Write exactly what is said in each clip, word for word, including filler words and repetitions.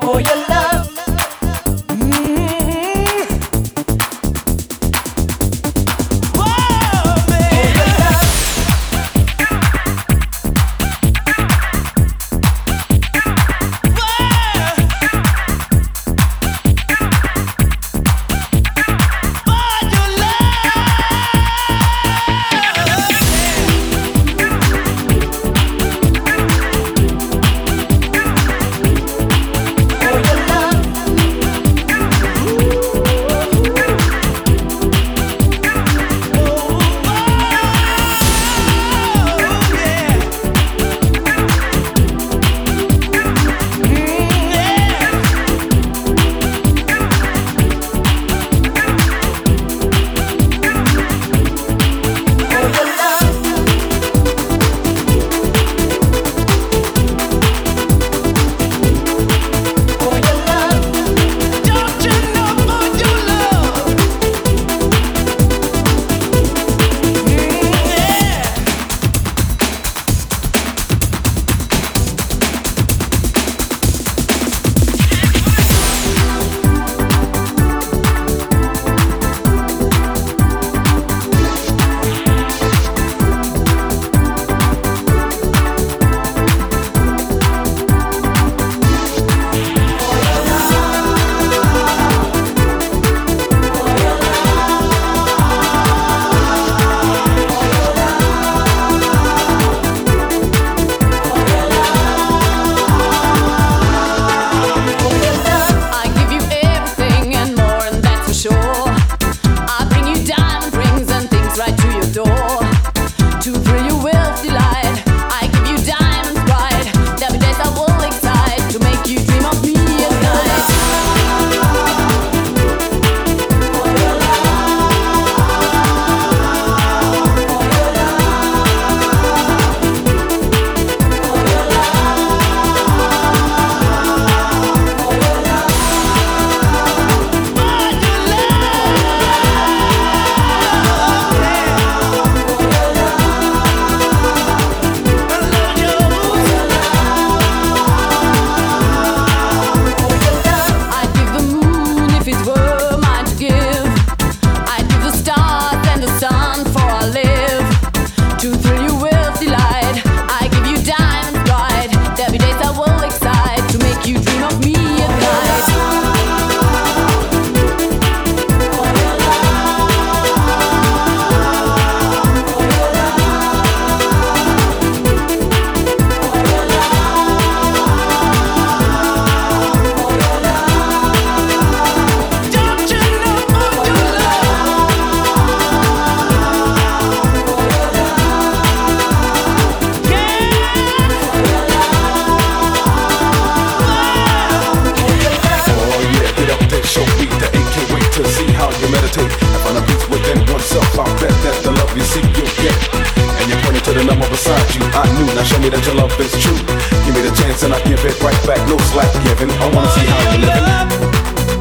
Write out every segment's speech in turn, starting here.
Now show me that your love is true. Give me the chance and I give it right back. No slack giving. I wanna see how you're living.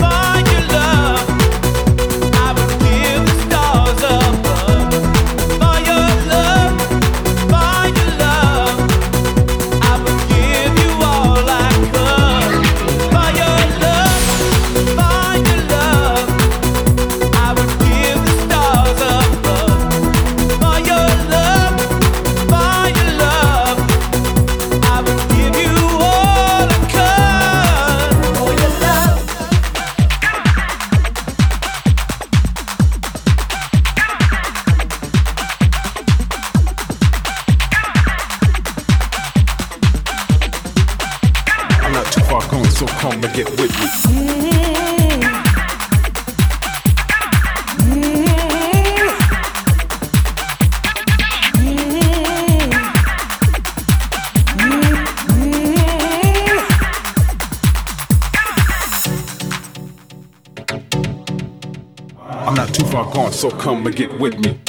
So come and get with me. I'm not too far gone, so come and get with me.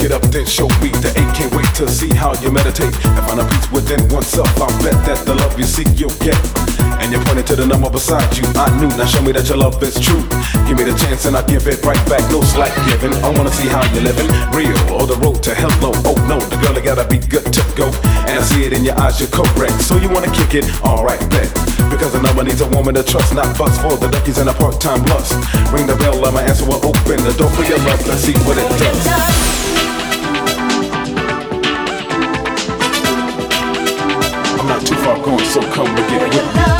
it up, then show me the eight. Can't wait to see how you meditate and find a peace within oneself. I bet that the love you seek you'll get. And you pointed to the number beside you. I knew, now show me that your love is true. Give me the chance and I'll give it right back. No slack giving. I wanna see how you're living, real or the road to hello. Oh no, the girl, I gotta be good to go. And I see it in your eyes, you're correct. So you wanna kick it? Alright, bet. Because a number needs a woman to trust, not bust for the duckies and a part-time lust. Ring the bell, let my answer will open the door for your love. Let's see what it does. I'm not too far gone, so come and get with me.